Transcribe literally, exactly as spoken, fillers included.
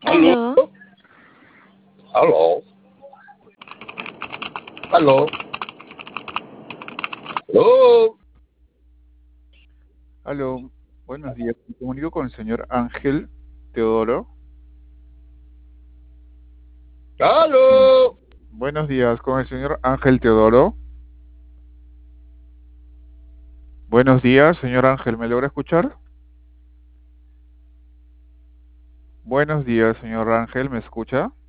Aló, Aló, aló, aló, aló, Aló, buenos días. Me comunico con el señor Ángel Teodoro. aló. Buenos días, con el señor Ángel Teodoro. Buenos días, señor Ángel, ¿me logra escuchar? Buenos días, señor Ángel, ¿me escucha?